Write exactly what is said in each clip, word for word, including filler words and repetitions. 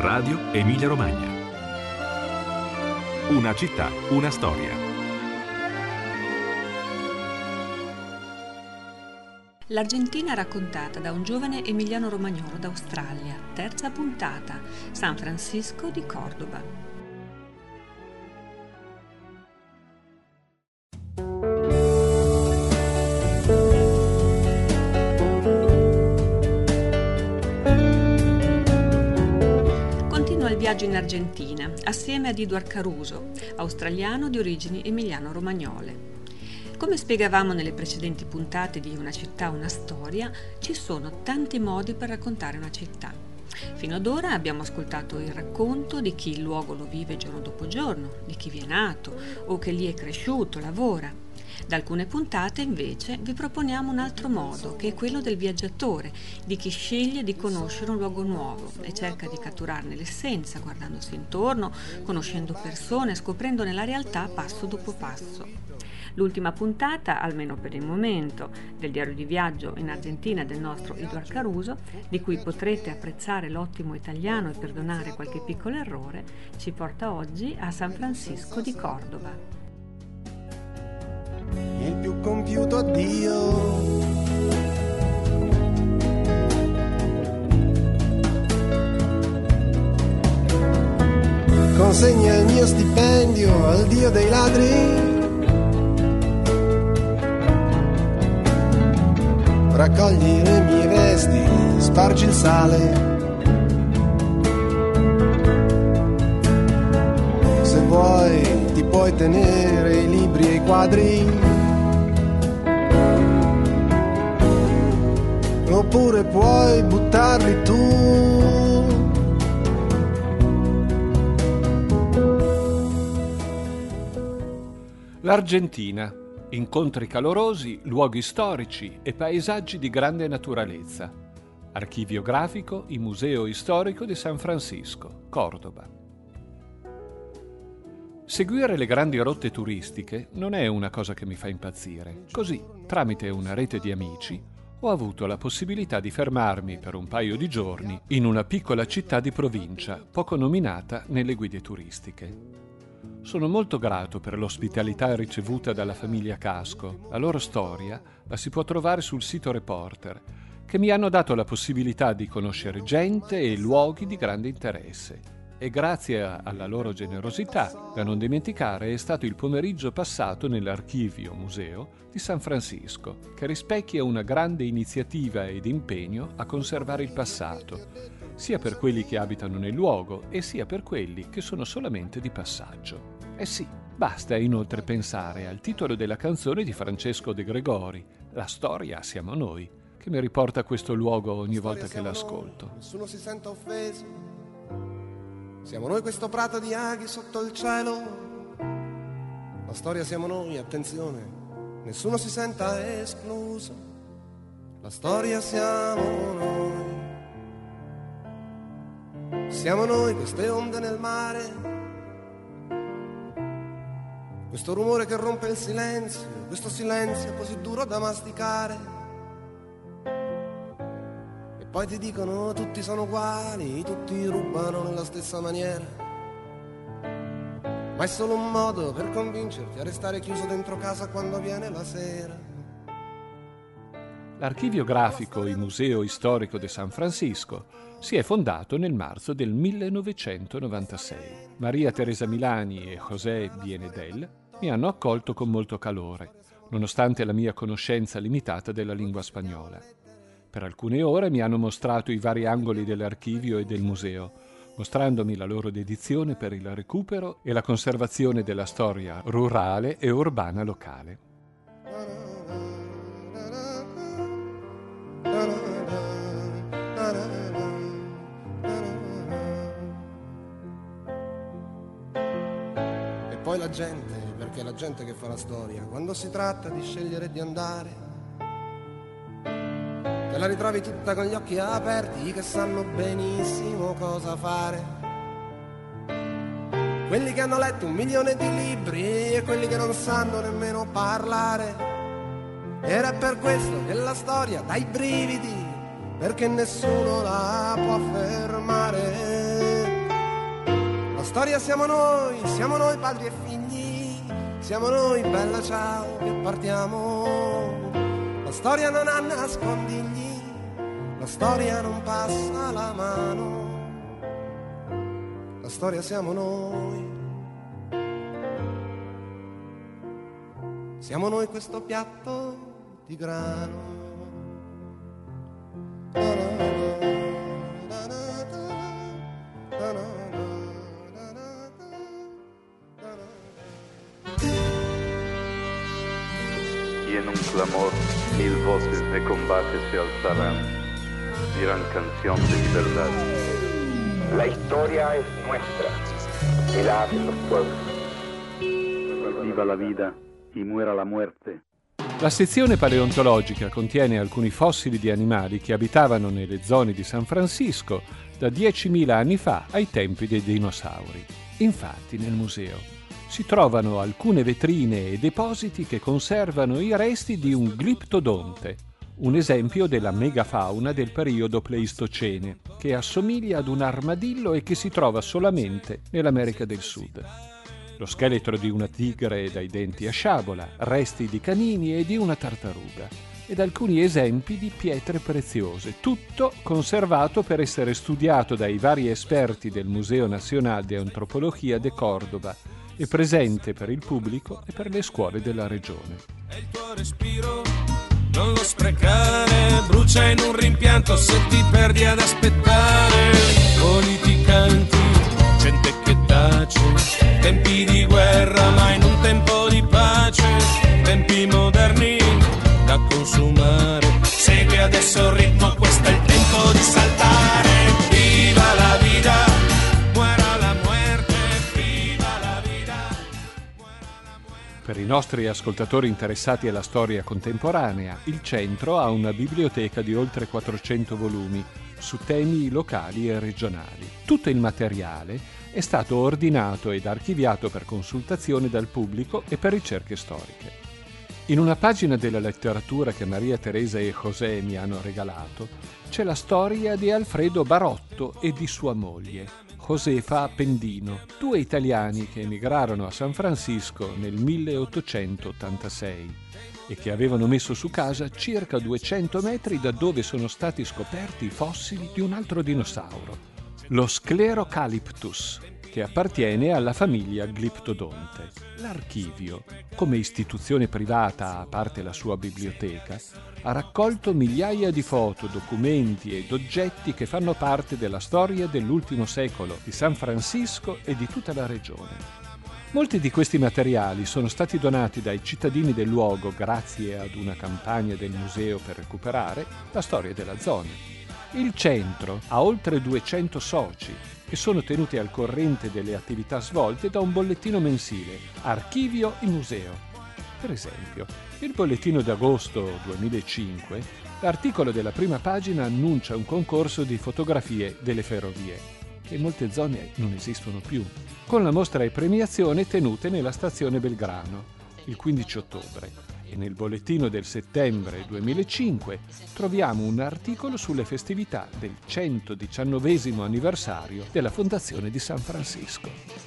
Radio Emilia Romagna. Una città, una storia. L'Argentina raccontata da un giovane emiliano romagnolo d'Australia. Terza puntata, San Francisco di Córdoba. Viaggio in Argentina assieme ad Edward Caruso, australiano di origini emiliano-romagnole. Come spiegavamo nelle precedenti puntate di Una città, una storia, ci sono tanti modi per raccontare una città. Fino ad ora abbiamo ascoltato il racconto di chi il luogo lo vive giorno dopo giorno, di chi vi è nato o che lì è cresciuto, lavora. Da alcune puntate invece vi proponiamo un altro modo, che è quello del viaggiatore, di chi sceglie di conoscere un luogo nuovo e cerca di catturarne l'essenza guardandosi intorno, conoscendo persone, scoprendone la realtà passo dopo passo. L'ultima puntata, almeno per il momento, del diario di viaggio in Argentina del nostro Edward Caruso, di cui potrete apprezzare l'ottimo italiano e perdonare qualche piccolo errore, ci porta oggi a San Francisco di Córdoba. Il più compiuto addio, consegna il mio stipendio al dio dei ladri, raccogli le mie vesti, spargi il sale, se vuoi ti puoi tenere i libri e i quadri, oppure puoi buttarli tu. L'Argentina, incontri calorosi, luoghi storici e paesaggi di grande naturalezza. Archivio grafico e Museo Storico di San Francisco, Córdoba. Seguire le grandi rotte turistiche non è una cosa che mi fa impazzire. Così, tramite una rete di amici, ho avuto la possibilità di fermarmi per un paio di giorni in una piccola città di provincia, poco nominata nelle guide turistiche. Sono molto grato per l'ospitalità ricevuta dalla famiglia Casco. La loro storia la si può trovare sul sito Reporter, che mi hanno dato la possibilità di conoscere gente e luoghi di grande interesse. E grazie alla loro generosità, da non dimenticare, è stato il pomeriggio passato nell'archivio museo di San Francisco, che rispecchia una grande iniziativa ed impegno a conservare il passato, sia per quelli che abitano nel luogo e sia per quelli che sono solamente di passaggio. Eh sì, basta inoltre pensare al titolo della canzone di Francesco De Gregori, La storia siamo noi, che mi riporta a questo luogo ogni volta che l'ascolto. Noi, nessuno si senta offeso. Siamo noi questo prato di aghi sotto il cielo. La storia siamo noi, attenzione, nessuno si senta escluso. La storia siamo noi. Siamo noi queste onde nel mare, questo rumore che rompe il silenzio, questo silenzio così duro da masticare. Poi ti dicono tutti sono uguali, tutti rubano nella stessa maniera. Ma è solo un modo per convincerti a restare chiuso dentro casa quando viene la sera. L'Archivio grafico e Museo Storico di San Francisco si è fondato nel marzo del millenovecentonovantasei. Maria Teresa Milani e José Bienedel mi hanno accolto con molto calore, nonostante la mia conoscenza limitata della lingua spagnola. Per alcune ore mi hanno mostrato i vari angoli dell'archivio e del museo, mostrandomi la loro dedizione per il recupero e la conservazione della storia rurale e urbana locale. E poi la gente, perché è la gente che fa la storia, quando si tratta di scegliere di andare, te la ritrovi tutta con gli occhi aperti, che sanno benissimo cosa fare. Quelli che hanno letto un milione di libri e quelli che non sanno nemmeno parlare. Ed è per questo che la storia dà i brividi, perché nessuno la può fermare. storia siamo noi, siamo noi padri e figli, siamo noi, bella ciao, che partiamo. La storia non ha nascondigli, la storia non passa la mano. La storia siamo noi, siamo noi questo piatto di grano. Y en un clamor mil voces de combate se alzarán, dirán canción de libertad. La historia es nuestra, y la hacen los pueblos. Viva la vida y muera la muerte. La sezione paleontologica contiene alcuni fossili di animali che abitavano nelle zone di San Francisco da diecimila anni fa, ai tempi dei dinosauri. Infatti, nel museo si trovano alcune vetrine e depositi che conservano i resti di un gliptodonte, un esempio della megafauna del periodo Pleistocene, che assomiglia ad un armadillo e che si trova solamente nell'America del Sud. Lo scheletro di una tigre dai denti a sciabola, resti di canini e di una tartaruga, ed alcuni esempi di pietre preziose, tutto conservato per essere studiato dai vari esperti del Museo Nacional de Antropología de Córdoba e presente per il pubblico e per le scuole della regione. E il tuo respiro non lo sprecare, brucia in un rimpianto se ti perdi ad aspettare. Politicanti, gente che tace, tempi di guerra ma in un tempo di pace, tempi moderni da consumare. Segui adesso il ritmo, questo è il tempo di saltare. Viva la vita, muera la muerte, viva la vita, muera la muerte. Per i nostri ascoltatori interessati alla storia contemporanea, il centro ha una biblioteca di oltre quattrocento volumi su temi locali e regionali. Tutto il materiale è stato ordinato ed archiviato per consultazione dal pubblico e per ricerche storiche. In una pagina della letteratura che Maria Teresa e José mi hanno regalato c'è la storia di Alfredo Barotto e di sua moglie, Josefa Appendino, due italiani che emigrarono a San Francisco nel milleottocentottantasei e che avevano messo su casa circa duecento metri da dove sono stati scoperti i fossili di un altro dinosauro, lo Sclerocaliptus, che appartiene alla famiglia Gliptodonte. L'Archivio, come istituzione privata a parte la sua biblioteca, ha raccolto migliaia di foto, documenti ed oggetti che fanno parte della storia dell'ultimo secolo di San Francisco e di tutta la regione. Molti di questi materiali sono stati donati dai cittadini del luogo grazie ad una campagna del museo per recuperare la storia della zona. Il centro ha oltre duecento soci e sono tenuti al corrente delle attività svolte da un bollettino mensile, Archivio e Museo. Per esempio, il bollettino d'agosto duemilacinque, l'articolo della prima pagina annuncia un concorso di fotografie delle ferrovie, che in molte zone non esistono più, con la mostra e premiazione tenute nella stazione Belgrano, il quindici ottobre. E nel bollettino del settembre duemilacinque troviamo un articolo sulle festività del centodiciannovesimo anniversario della fondazione di San Francisco.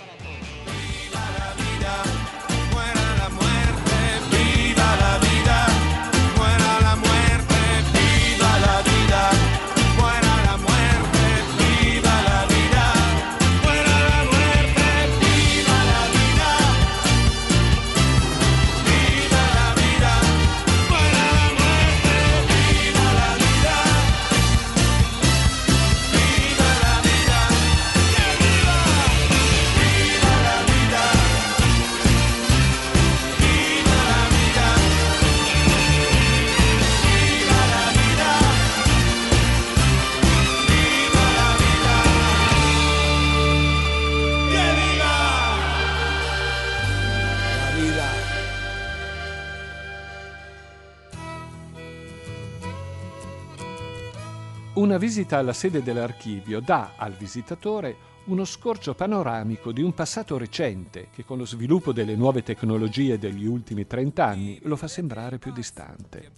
Viva la vida, muera la muerte, viva la vida, muera la muerte, viva la vida, muera la muerte, viva la vida, muera la muerte, viva la vida, viva la vida, muera la muerte, viva la vida, viva la vida, que viva, viva la vida, viva la vida, viva la vida, viva la vida, que viva. La vida. Una visita alla sede dell'archivio dà al visitatore uno scorcio panoramico di un passato recente che con lo sviluppo delle nuove tecnologie degli ultimi trent'anni lo fa sembrare più distante.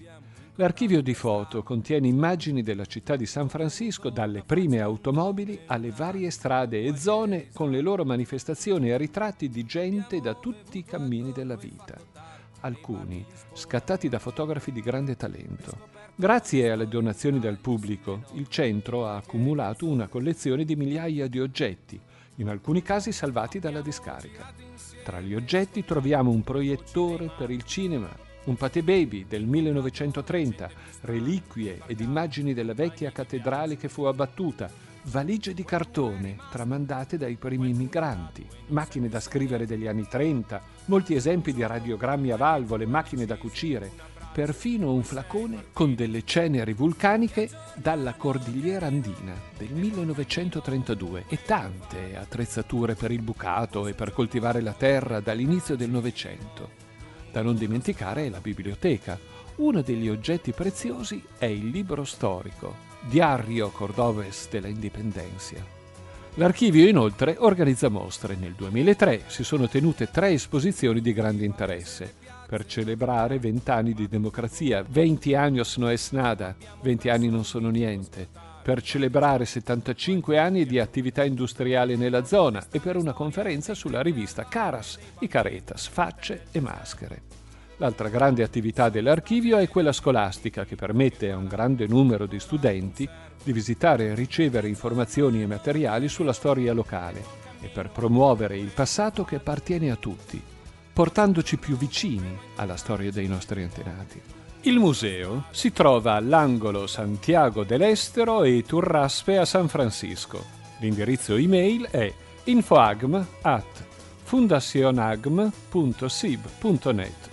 L'archivio di foto contiene immagini della città di San Francisco, dalle prime automobili alle varie strade e zone, con le loro manifestazioni e ritratti di gente da tutti i cammini della vita. Alcuni scattati da fotografi di grande talento. Grazie alle donazioni del pubblico, il centro ha accumulato una collezione di migliaia di oggetti, in alcuni casi salvati dalla discarica. Tra gli oggetti troviamo un proiettore per il cinema, un Pathé Baby del millenovecentotrenta, reliquie ed immagini della vecchia cattedrale che fu abbattuta, valigie di cartone tramandate dai primi migranti, macchine da scrivere degli anni trenta, molti esempi di radiogrammi a valvole, macchine da cucire, perfino un flacone con delle ceneri vulcaniche dalla cordigliera andina del millenovecentotrentadue e tante attrezzature per il bucato e per coltivare la terra dall'inizio del Novecento. Da non dimenticare è la biblioteca. Uno degli oggetti preziosi è il libro storico Diario Cordobés de la Independencia. L'archivio inoltre organizza mostre. Nel duemilatré si sono tenute tre esposizioni di grande interesse. Per celebrare vent'anni di democrazia, venti años no es nada, venti anni non sono niente, per celebrare settantacinque anni di attività industriale nella zona e per una conferenza sulla rivista Caras y Caretas, facce e maschere. L'altra grande attività dell'archivio è quella scolastica, che permette a un grande numero di studenti di visitare e ricevere informazioni e materiali sulla storia locale e per promuovere il passato che appartiene a tutti, portandoci più vicini alla storia dei nostri antenati. Il museo si trova all'angolo Santiago del Estero e Turraspe a San Francisco. L'indirizzo email è infoagm at fundacionagm punto sib punto net.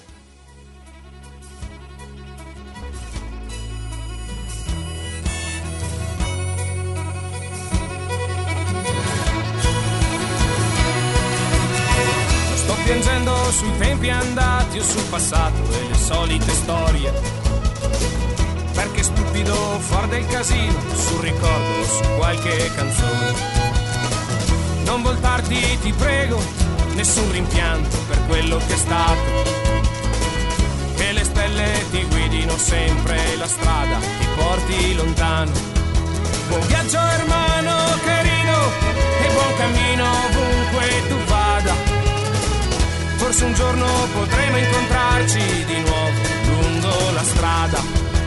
Piangendo sui tempi andati o sul passato e le solite storie, perché stupido far del casino sul ricordo o su qualche canzone. Non voltarti, ti prego, nessun rimpianto per quello che è stato, che le stelle ti guidino sempre, la strada ti porti lontano. Buon viaggio hermano querido e buon cammino ovunque tu vada. Forse un giorno potremo incontrarci di nuovo lungo la strada.